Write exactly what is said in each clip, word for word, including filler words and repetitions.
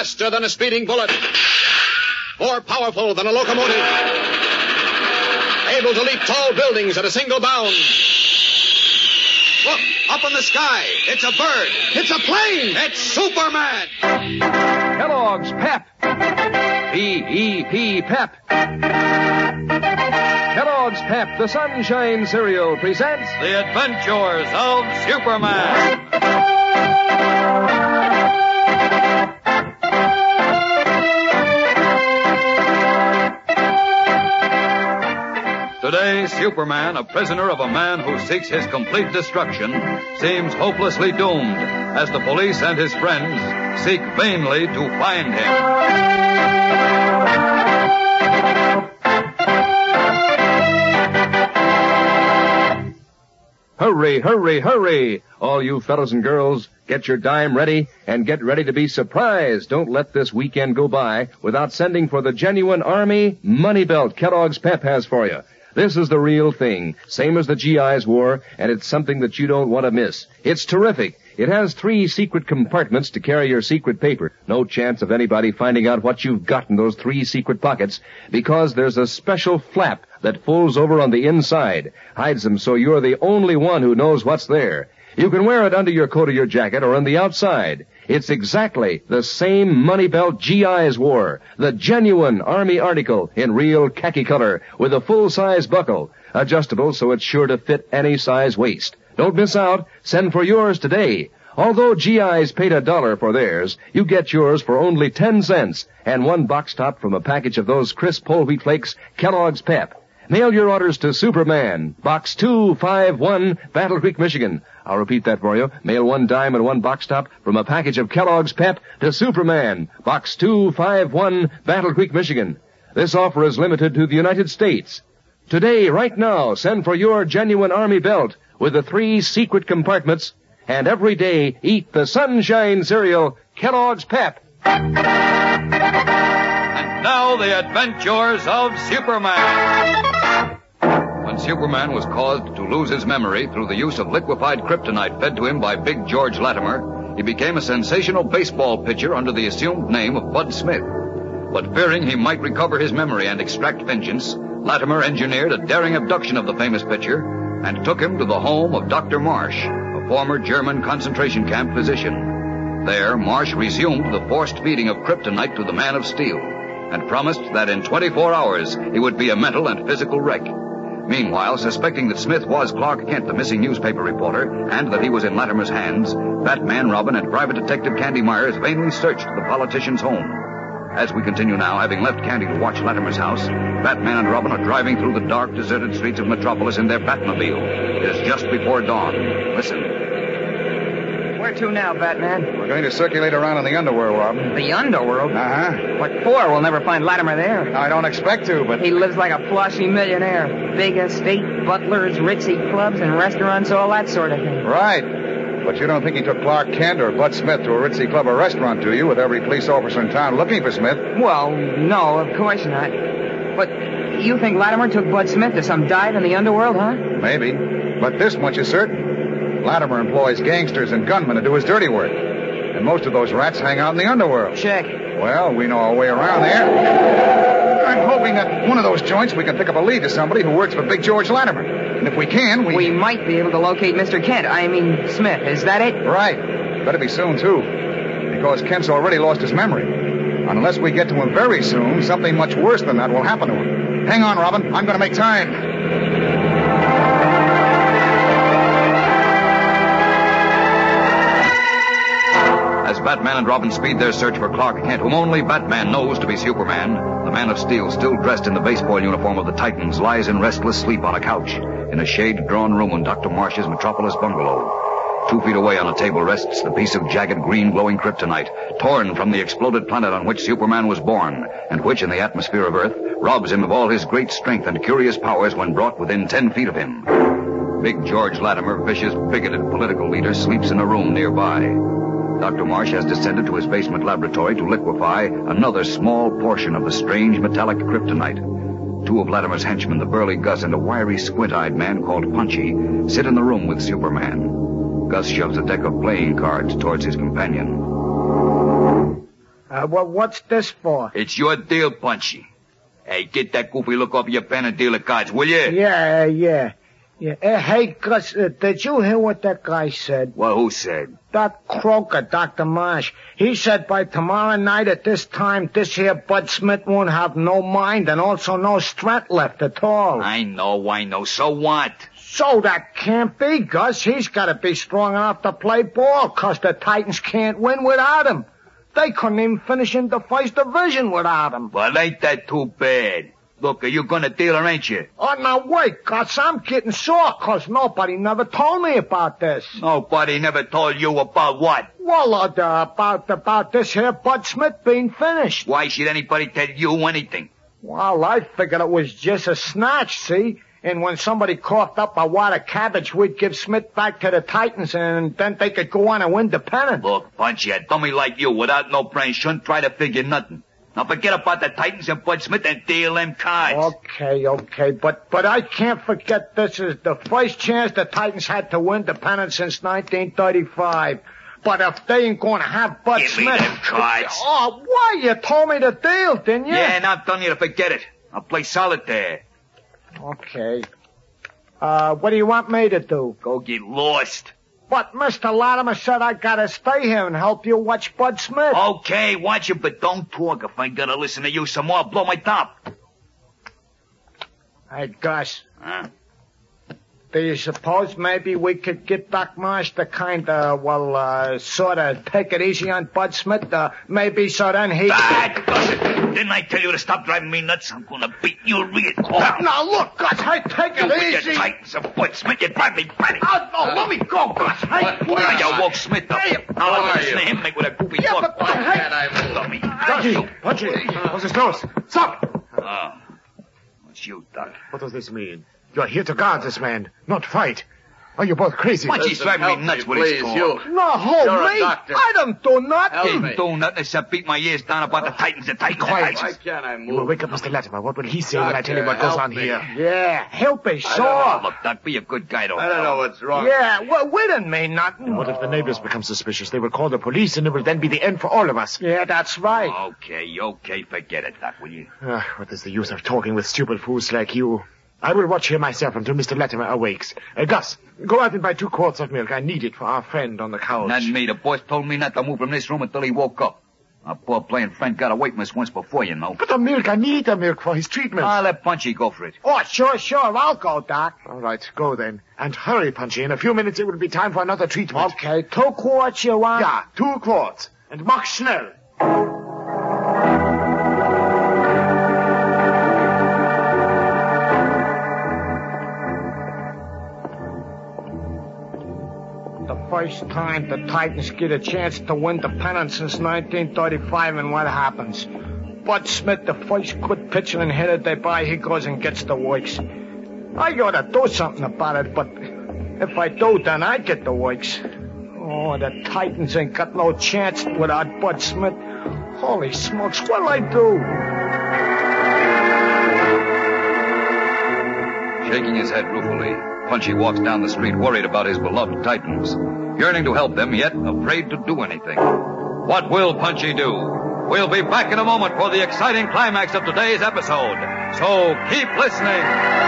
Faster than a speeding bullet. More powerful than a locomotive. Able to leap tall buildings at a single bound. Look, up in the sky. It's a bird. It's a plane. It's Superman. Kellogg's Pep. P E P, Pep. Kellogg's Pep, the Sunshine Cereal, presents The Adventures of Superman. Today, Superman, a prisoner of a man who seeks his complete destruction, seems hopelessly doomed as the police and his friends seek vainly to find him. Hurry, hurry, hurry! All you fellows and girls, get your dime ready and get ready to be surprised. Don't let this weekend go by without sending for the genuine Army money belt Kellogg's Pep has for you. This is the real thing, same as the G Is wore, and it's something that you don't want to miss. It's terrific. It has three secret compartments to carry your secret paper. No chance of anybody finding out what you've got in those three secret pockets, because there's a special flap that folds over on the inside, hides them so you're the only one who knows what's there. You can wear it under your coat or your jacket or on the outside. It's exactly the same money belt G Is wore, the genuine Army article in real khaki color with a full-size buckle, adjustable so it's sure to fit any size waist. Don't miss out. Send for yours today. Although G Is paid a dollar for theirs, you get yours for only ten cents and one box top from a package of those crisp whole wheat flakes, Kellogg's Pep. Mail your orders to Superman, Box two five one, Battle Creek, Michigan. I'll repeat that for you. Mail one dime and one box top from a package of Kellogg's Pep to Superman, Box two five one, Battle Creek, Michigan. This offer is limited to the United States. Today, right now, send for your genuine Army belt with the three secret compartments, and every day eat the Sunshine Cereal, Kellogg's Pep. And now, the Adventures of Superman. When Superman was caused to lose his memory through the use of liquefied kryptonite fed to him by Big George Latimer, he became a sensational baseball pitcher under the assumed name of Bud Smith. But fearing he might recover his memory and extract vengeance, Latimer engineered a daring abduction of the famous pitcher and took him to the home of Doctor Marsh, a former German concentration camp physician. There, Marsh resumed the forced feeding of kryptonite to the Man of Steel and promised that in twenty-four hours he would be a mental and physical wreck. Meanwhile, suspecting that Smith was Clark Kent, the missing newspaper reporter, and that he was in Latimer's hands, Batman, Robin, and Private Detective Candy Myers vainly searched the politician's home. As we continue now, having left Candy to watch Latimer's house, Batman and Robin are driving through the dark, deserted streets of Metropolis in their Batmobile. It is just before dawn. Listen. Where to now, Batman? We're going to circulate around in the underworld, Robin. The underworld? Uh-huh. What for? We'll never find Latimer there. I don't expect to, but... He lives like a floshy millionaire. Big estate, butlers, ritzy clubs, and restaurants, all that sort of thing. Right. But you don't think he took Clark Kent or Bud Smith to a ritzy club or restaurant, do you, with every police officer in town looking for Smith? Well, no, of course not. But you think Latimer took Bud Smith to some dive in the underworld, huh? Maybe. But this much is certain. Latimer employs gangsters and gunmen to do his dirty work. And most of those rats hang out in the underworld. Check. Well, we know our way around there. I'm hoping that one of those joints we can pick up a lead to somebody who works for Big George Latimer. And if we can, we... We might be able to locate Mister Kent. I mean, Smith. Is that it? Right. Better be soon, too. Because Kent's already lost his memory. Unless we get to him very soon, something much worse than that will happen to him. Hang on, Robin. I'm going to make time. As Batman and Robin speed their search for Clark Kent, whom only Batman knows to be Superman, the Man of Steel, still dressed in the baseball uniform of the Titans, lies in restless sleep on a couch in a shade-drawn room in Doctor Marsh's Metropolis bungalow. Two feet away on a table rests the piece of jagged green glowing kryptonite, torn from the exploded planet on which Superman was born, and which, in the atmosphere of Earth, robs him of all his great strength and curious powers when brought within ten feet of him. Big George Latimer, vicious, bigoted political leader, sleeps in a room nearby. Doctor Marsh has descended to his basement laboratory to liquefy another small portion of the strange metallic kryptonite. Two of Latimer's henchmen, the burly Gus and a wiry, squint-eyed man called Punchy, sit in the room with Superman. Gus shoves a deck of playing cards towards his companion. Uh, Uh, well, what's this for? It's your deal, Punchy. Hey, get that goofy look off your pen and deal the cards, will you? Yeah, yeah. Yeah. Uh, hey, Gus, uh, did you hear what that guy said? Well, who said? That croaker, Doctor Marsh. He said by tomorrow night at this time, this here Bud Smith won't have no mind and also no strength left at all. I know, I know. So what? So that can't be, Gus. He's got to be strong enough to play ball, 'cause the Titans can't win without him. They couldn't even finish in the first division without him. Well, ain't that too bad? Look, are you gonna deal or ain't you? Oh, now wait, Gus. I'm getting sore 'cause nobody never told me about this. Nobody never told you about what? Well, uh, about, about this here Bud Smith being finished. Why should anybody tell you anything? Well, I figured it was just a snatch, see? And when somebody coughed up a wad of cabbage, we'd give Smith back to the Titans, and then they could go on and win the pennant. Look, Punchy, a dummy like you without no brain shouldn't try to figure nothing. Now forget about the Titans and Bud Smith and deal them cards. Okay, okay, but but I can't forget this is the first chance the Titans had to win the pennant since nineteen thirty-five. But if they ain't going to have Bud Give Smith... me them cards. Oh, why? You told me the deal, didn't you? Yeah, and I'm telling you to forget it. I'll play solitaire. Okay. Uh, what do you want me to do? Go get lost. But Mister Latimer said I gotta stay here and help you watch Bud Smith. Okay, watch it, but don't talk. If I gotta listen to you some more, I'll blow my top. Hey, Gus. Huh? Do you suppose maybe we could get Doc Marsh to kind of, well, uh, sort of take it easy on Bud Smith? Uh, maybe so then he... That does it. Didn't I tell you to stop driving me nuts? I'm gonna beat you real Oh, now, look, Gus, hey, take You it with easy. your Titans and Bud Smith, you drive me batty. Oh, no, let me go, Gus. Hey, what- please. Now you woke Smith up. Hey, Now how let me are listen to you? him make with a goofy Yeah, talk. but, hey. Can't I move? Dummy. Punchy, Punchy, what's this close? Stop! Oh, it's you, Doc. What does this mean? You're here to guard this man, not fight. Are you both crazy? Punchy's Listen, driving help me nuts me, with his please, talk. you. No, hold You're a me. doctor. I don't do nothing. Help Didn't me. do nothing except beat my ears down about the Titans, the Titans, the Quiet. Why Titans. can't I You will move? wake up Mister Latimer. What will he say when I tell him what Doctor, goes help on me. here? Yeah, he'll be don't sore. Look, Doc, be a good guy, don't I don't know what's wrong. Yeah, well, we didn't mean nothing. What if the neighbors become suspicious? They will call the police, and it will then be the end for all of us. Yeah, that's right. Okay, okay, forget it, Doc, will you? Ah, what is the use of talking with stupid fools like you? I will watch here myself until Mister Latimer awakes. Uh, Gus, go out and buy two quarts of milk. I need it for our friend on the couch. Not me. The boss told me not to move from this room until he woke up. Our poor playing friend got a wait miss once before, you know. But the milk, I need the milk for his treatment. I'll let Punchy go for it. Oh, sure, sure. I'll go, Doc. All right, go then. And hurry, Punchy. In a few minutes it will be time for another treatment. Okay, two quarts you want? Yeah, two quarts. And mach schnell. The first time the Titans get a chance to win the pennant since nineteen thirty-five, and what happens? Bud Smith, the first good pitcher and hitter they buy, he goes and gets the works. I gotta do something about it, but if I do, then I get the works. Oh, the Titans ain't got no chance without Bud Smith. Holy smokes, what'll I do? Shaking his head ruefully, Punchy walks down the street worried about his beloved Titans, yearning to help them, yet afraid to do anything. What will Punchy do? We'll be back in a moment for the exciting climax of today's episode. So keep listening.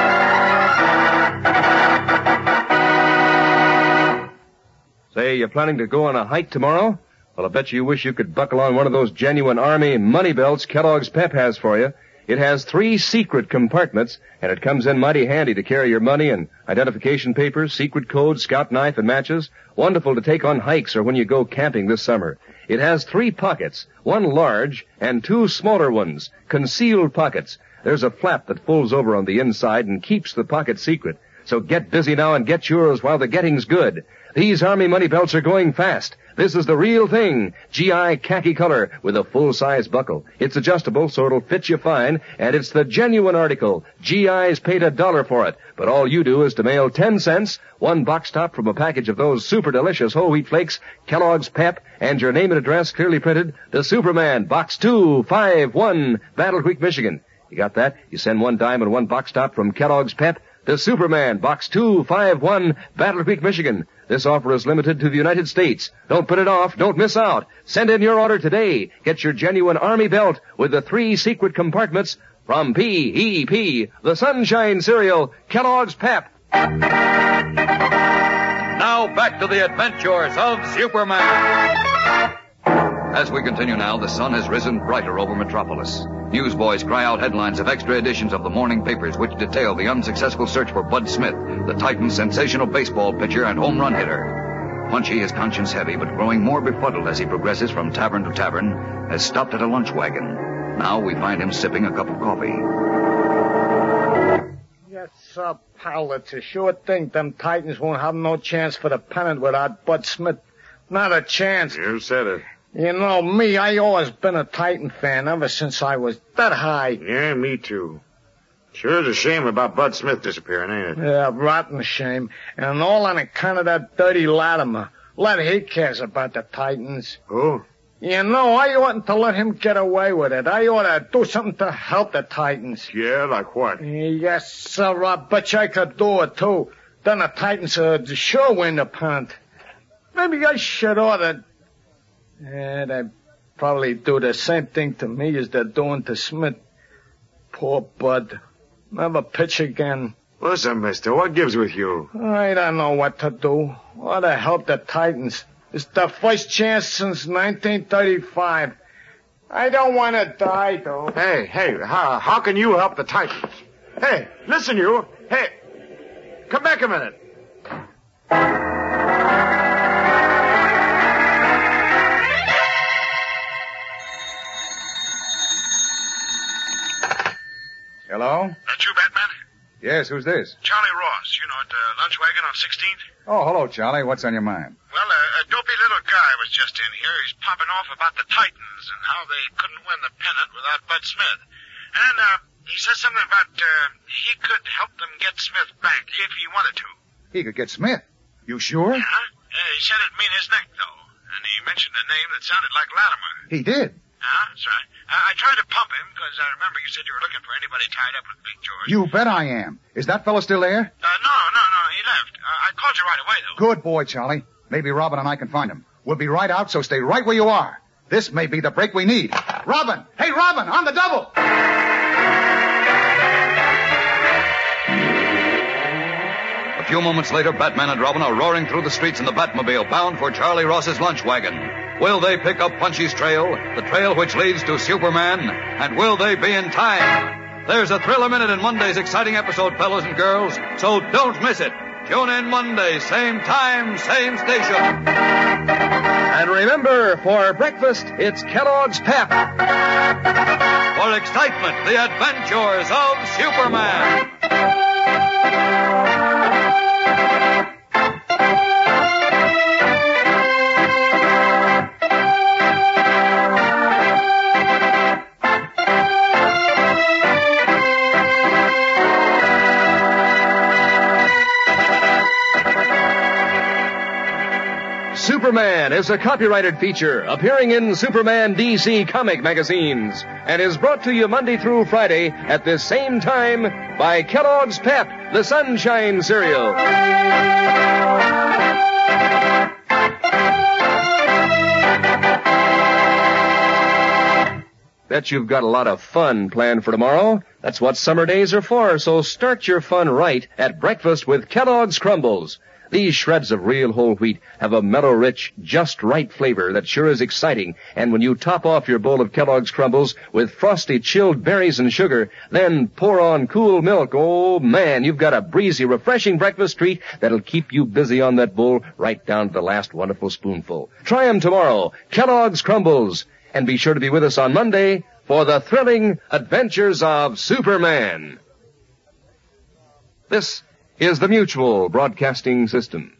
Say, you planning to go on a hike tomorrow? Well, I bet you wish you could buckle on one of those genuine Army money belts Kellogg's Pep has for you. It has three secret compartments, and it comes in mighty handy to carry your money and identification papers, secret codes, scout knife, and matches. Wonderful to take on hikes or when you go camping this summer. It has three pockets, one large and two smaller ones, concealed pockets. There's a flap that folds over on the inside and keeps the pocket secret. So get busy now and get yours while the getting's good. These Army money belts are going fast. This is the real thing. G I khaki color with a full-size buckle. It's adjustable so it'll fit you fine, and it's the genuine article. G I's paid a dollar for it, but all you do is to mail ten cents, one box top from a package of those super delicious whole wheat flakes, Kellogg's Pep, and your name and address clearly printed, the Superman, Box two five one, Battle Creek, Michigan. You got that? You send one dime and one box top from Kellogg's Pep, the Superman, Box two five one, Battle Creek, Michigan. This offer is limited to the United States. Don't put it off. Don't miss out. Send in your order today. Get your genuine Army belt with the three secret compartments from P E P, the Sunshine Cereal, Kellogg's Pep. Now back to the adventures of Superman. As we continue now, the sun has risen brighter over Metropolis. Newsboys cry out headlines of extra editions of the morning papers which detail the unsuccessful search for Bud Smith, the Titans' sensational baseball pitcher and home run hitter. Punchy, his conscience heavy, but growing more befuddled as he progresses from tavern to tavern, has stopped at a lunch wagon. Now we find him sipping a cup of coffee. Yes, sir, pal. It's a sure thing. Them Titans won't have no chance for the pennant without Bud Smith. Not a chance. You said it. You know, me, I always been a Titan fan ever since I was that high. Yeah, me too. Sure is a shame about Bud Smith disappearing, ain't it? Yeah, rotten shame. And all on account of that dirty Latimer. Let he cares about the Titans. Who? You know, I oughtn't to let him get away with it. I ought to do something to help the Titans. Yeah, like what? Yes, sir, I bet you I could do it, too. Then the Titans would sure win the pennant. Maybe I should order... Yeah, they'd probably do the same thing to me as they're doing to Smith. Poor Bud. Never pitch again. Listen, mister, what gives with you? I don't know what to do. Ought to help the Titans. It's the first chance since nineteen thirty-five. I don't want to die, though. Hey, hey, how, how can you help the Titans? Hey, listen, you. Hey, come back a minute. Hello? That you, Batman? Yes, who's this? Charlie Ross, you know, at the lunch wagon on sixteenth? Oh, hello, Charlie. What's on your mind? Well, a, a dopey little guy was just in here. He's popping off about the Titans and how they couldn't win the pennant without Bud Smith. And uh, he said something about uh, he could help them get Smith back if he wanted to. He could get Smith. You sure? Yeah? Yeah, he said it'd mean his neck, though. And he mentioned a name that sounded like Latimer. He did. Yeah, that's right. I, I tried to pump him because I remember you said you were looking for anybody tied up with Big George. You bet I am. Is that fellow still there? Uh, no, no, no. He left. Uh, I called you right away, though. Good boy, Charlie. Maybe Robin and I can find him. We'll be right out, so stay right where you are. This may be the break we need. Robin! Hey, Robin! On the double! A few moments later, Batman and Robin are roaring through the streets in the Batmobile, bound for Charlie Ross's lunch wagon. Will they pick up Punchy's trail, the trail which leads to Superman? And will they be in time? There's a thrill a minute in Monday's exciting episode, fellows and girls, so don't miss it. Tune in Monday, same time, same station. And remember, for breakfast, it's Kellogg's Pep. For excitement, the adventures of Superman. Superman is a copyrighted feature appearing in Superman D C comic magazines and is brought to you Monday through Friday at this same time by Kellogg's Pep, the Sunshine Cereal. Bet you've got a lot of fun planned for tomorrow. That's what summer days are for, so start your fun right at breakfast with Kellogg's Crumbles. These shreds of real whole wheat have a mellow, rich, just right flavor that sure is exciting. And when you top off your bowl of Kellogg's Crumbles with frosty, chilled berries and sugar, then pour on cool milk, oh, man, you've got a breezy, refreshing breakfast treat that'll keep you busy on that bowl right down to the last wonderful spoonful. Try 'em tomorrow, Kellogg's Crumbles. And be sure to be with us on Monday for the thrilling adventures of Superman. This is the Mutual Broadcasting System.